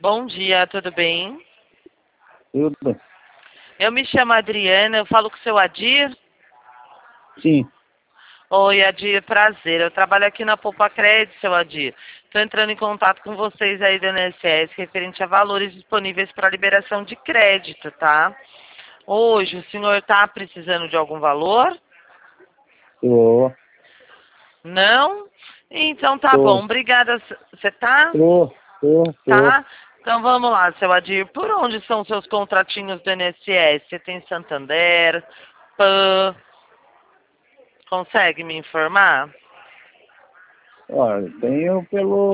Bom dia, tudo bem? Tudo? Eu me chamo Adriana, eu falo com o seu Adir. Sim. Oi, Adir, prazer. Eu trabalho aqui na Poupa Crédito, seu Adir. Estou entrando em contato com vocês aí do INSS referente a valores disponíveis para liberação de crédito, tá? Hoje, o senhor está precisando de algum valor? Tô. Não? Então tá bom, Tô. obrigada. Você tá? Tô. Tá? Então vamos lá, seu Adir. Por onde são os seus contratinhos do INSS? Você tem Santander, PAN? Consegue me informar? Olha, tenho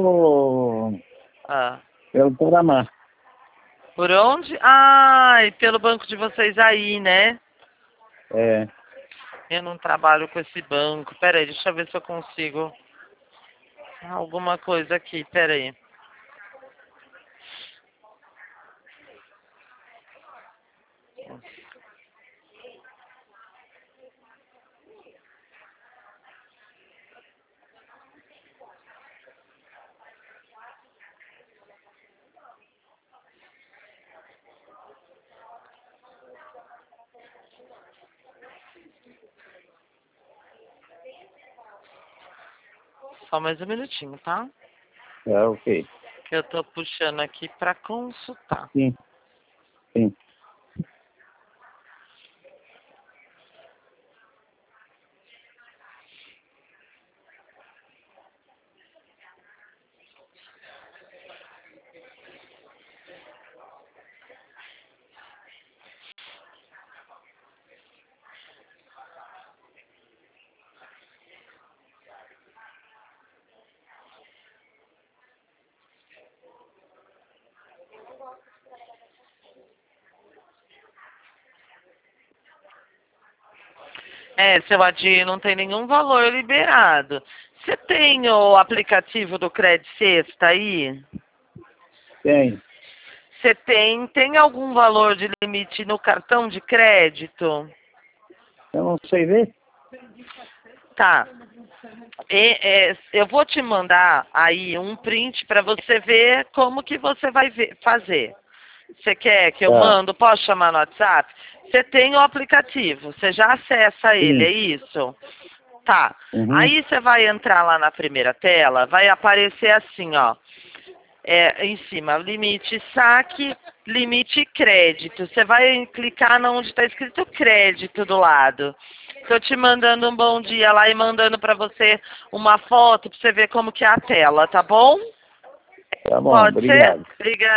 Ah. pelo Paramá. Por onde? Ah, e pelo banco de vocês aí, né? É. Eu não trabalho com esse banco. Peraí, deixa eu ver se eu consigo alguma coisa aqui. Peraí. Só mais um minutinho, tá? É, ok. Que eu tô puxando aqui para consultar. Sim. Sim. É, seu Adir, não tem nenhum valor liberado. Você tem o aplicativo do Credit Sexta aí? Tem. Você tem algum valor de limite no cartão de crédito? Eu não sei ver. Tá. Eu vou te mandar aí um print para você ver como que você vai fazer. Você quer que eu Tá. mando? Posso chamar no WhatsApp? Você tem o aplicativo, você já acessa ele, é Sim. isso? Tá. Uhum. Aí você vai entrar lá na primeira tela, vai aparecer assim, ó. Em cima, limite saque, limite crédito. Você vai clicar onde está escrito crédito do lado. Estou te mandando um bom dia lá e mandando para você uma foto para você ver como que é a tela, tá bom? Tá bom, Pode ser? obrigado. Obrigada.